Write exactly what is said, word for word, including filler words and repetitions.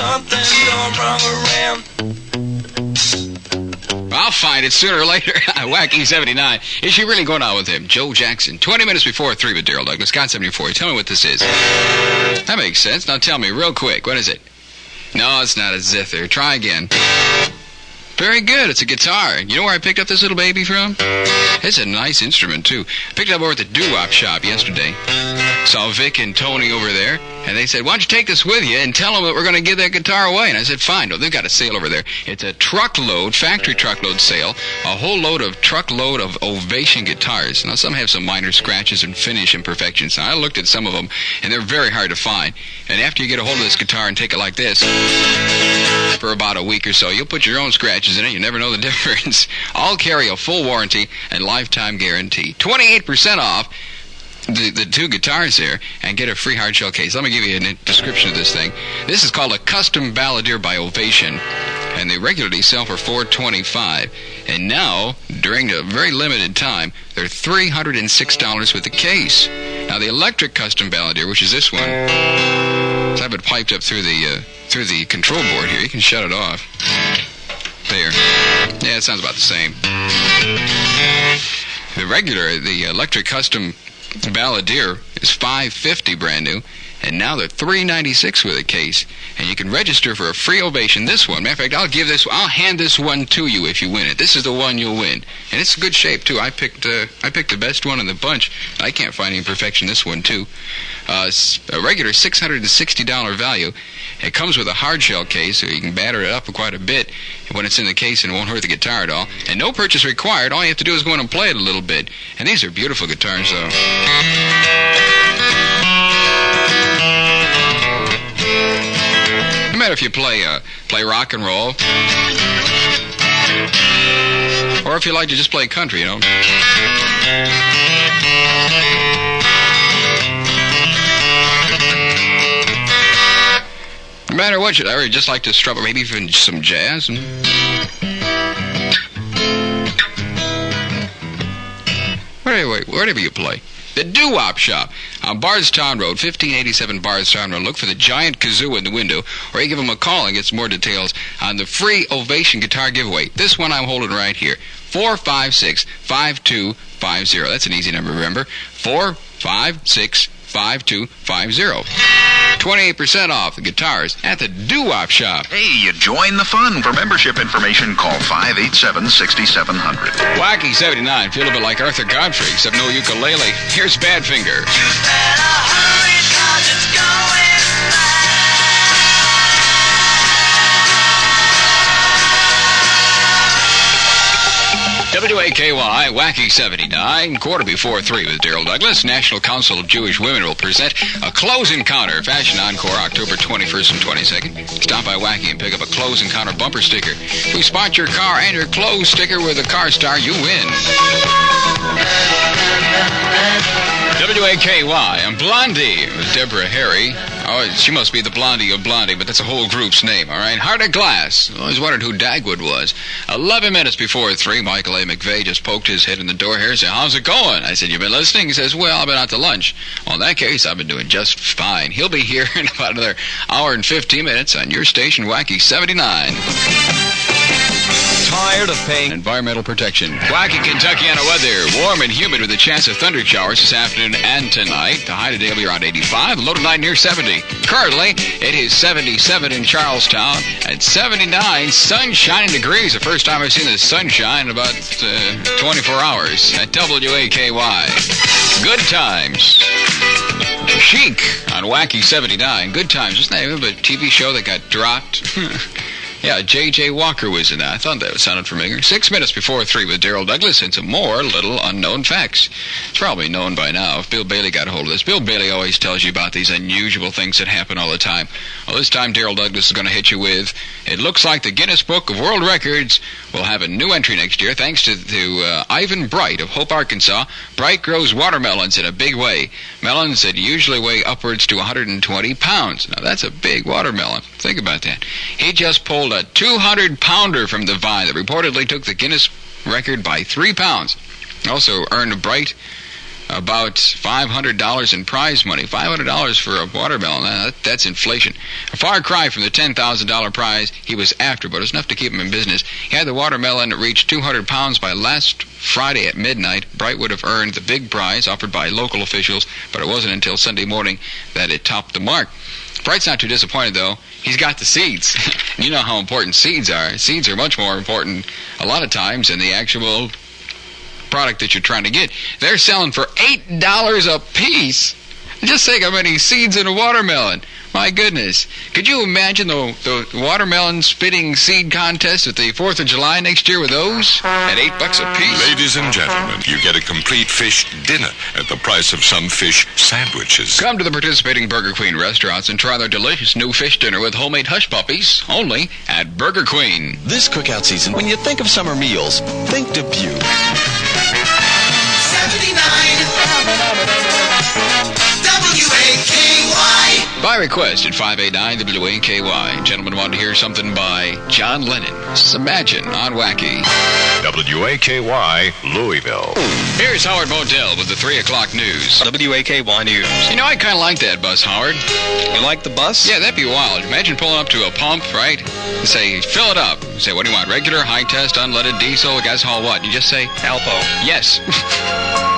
something gone wrong around. I'll find it sooner or later. Wacky seventy-nine. Is she really going out with him? Joe Jackson. twenty minutes before three with Daryl Douglas. Got seventy-four. Tell me what this is. That makes sense. Now tell me real quick. What is it? No, it's not a zither. Try again. Very good. It's a guitar. You know where I picked up this little baby from? It's a nice instrument, too. Picked it up over at the doo-wop shop yesterday. Saw Vic and Tony over there, and they said, why don't you take this with you and tell them that we're going to give that guitar away? And I said, fine. No, they've got a sale over there. It's a truckload, factory truckload sale, a whole load of truckload of Ovation guitars. Now, some have some minor scratches and finish imperfections. Now, I looked at some of them, and they're very hard to find. And after you get a hold of this guitar and take it like this for about a week or so, you'll put your own scratches in it. You never know the difference. All carry a full warranty and lifetime guarantee. twenty-eight percent off the, the two guitars there and get a free hard shell case. Let me give you a description of this thing. This is called a custom balladeer by Ovation, and they regularly sell for four hundred twenty-five dollars. And now, during a very limited time, they're three hundred six dollars with the case. Now, the electric custom balladeer, which is this one, I have it piped up through the uh, through the control board here. You can shut it off. There. Yeah, it sounds about the same. The regular, the electric custom balladeer is five hundred fifty dollars brand new, and now they're three hundred ninety-six dollars with a case. And you can register for a free Ovation. This one, matter of fact, I'll give this, I'll hand this one to you if you win it. This is the one you'll win, and it's good shape too. I picked, uh, I picked the best one in the bunch. I can't find any imperfection. This one too. Uh, a regular six hundred sixty dollars value. It comes with a hard shell case, so you can batter it up quite a bit when it's in the case, and it won't hurt the guitar at all. And no purchase required. All you have to do is go in and play it a little bit. And these are beautiful guitars, though. No matter if you play uh, play rock and roll, or if you like to just play country, you know. No matter what, you or just like to strum, or maybe even some jazz. And whatever, whatever you play. The Doo-Wop Shop on Bardstown Road, fifteen eighty-seven Bardstown Road. Look for the giant kazoo in the window, or you give them a call and get some more details on the free Ovation guitar giveaway. This one I'm holding right here, four five six, five two five zero. That's an easy number to remember, four five six, five two five zero. twenty-eight percent off the guitars at the Doo-Wop Shop. Hey, you join the fun. For membership information, call five eight seven, six seven zero zero. Wacky seventy-nine. Feel a bit like Arthur Godfrey, except no ukulele. Here's Badfinger. You better hurry, 'cause it's going bad. W A K Y, Wacky seventy-nine, quarter before three with Daryl Douglas. National Council of Jewish Women will present a Close Encounter Fashion Encore October twenty-first and twenty-second. Stop by Wacky and pick up a Close Encounter bumper sticker. If we spot your car and your clothes sticker with a car star, you win. W A K Y and Blondie with Deborah Harry. Oh, she must be the Blondie of Blondie, but that's a whole group's name, all right? Heart of Glass. I always wondered who Dagwood was. Eleven minutes before three, Michael A. McVeigh just poked his head in the door here and said, how's it going? I said, you been listening? He says, well, I've been out to lunch. Well, in that case, I've been doing just fine. He'll be here in about another hour and fifteen minutes on your station, Wacky seventy-nine. Tired of paying environmental protection. Wacky Kentuckiana weather. Warm and humid with a chance of thunder showers this afternoon and tonight. The high today will be around eighty-five. The low tonight near seventy. Currently, it is seventy-seven in Charlestown. At seventy-nine, sunshine degrees. The first time I've seen the sunshine in about uh, twenty-four hours. At W A K Y. Good times. Chic on Wacky seventy-nine. Good times. Isn't that a T V show that got dropped? Yeah, J J Walker was in that. I thought that sounded familiar. Six minutes before three with Daryl Douglas and some more little unknown facts. It's probably known by now if Bill Bailey got a hold of this. Bill Bailey always tells you about these unusual things that happen all the time. Well, this time Daryl Douglas is going to hit you with, it looks like the Guinness Book of World Records will have a new entry next year thanks to, to uh, Ivan Bright of Hope, Arkansas. Bright grows watermelons in a big way. Melons that usually weigh upwards to one hundred twenty pounds. Now, that's a big watermelon. Think about that. He just pulled a two hundred pounder from the vine that reportedly took the Guinness record by three pounds. Also earned Bright about five hundred dollars in prize money. five hundred dollars for a watermelon. That, that's inflation. A far cry from the ten thousand dollars prize he was after, but it was enough to keep him in business. He had the watermelon reach two hundred pounds by last Friday at midnight. Bright would have earned the big prize offered by local officials, but it wasn't until Sunday morning that it topped the mark. Bright's not too disappointed, though. He's got the seeds. You know how important seeds are. Seeds are much more important a lot of times than the actual product that you're trying to get. They're selling for eight dollars a piece. Just think how many seeds in a watermelon. My goodness. Could you imagine the, the watermelon spitting seed contest at the fourth of July next year with those at eight bucks a piece? Ladies and gentlemen, you get a complete fish dinner at the price of some fish sandwiches. Come to the participating Burger Queen restaurants and try their delicious new fish dinner with homemade hush puppies, only at Burger Queen. This cookout season, when you think of summer meals, think Dubuque. seventy-nine W A K Y. By request at five eight nine W A K Y. Gentlemen want to hear something by John Lennon. Imagine on Wacky. W A K Y, Louisville. Here's Howard Modell with the three o'clock news. W A K Y News. You know, I kind of like that bus, Howard. You like the bus? Yeah, that'd be wild. Imagine pulling up to a pump, right? And say, fill it up. Say, what do you want? Regular, high test, unleaded, diesel, gas, haul what? You just say, Alpo. yes.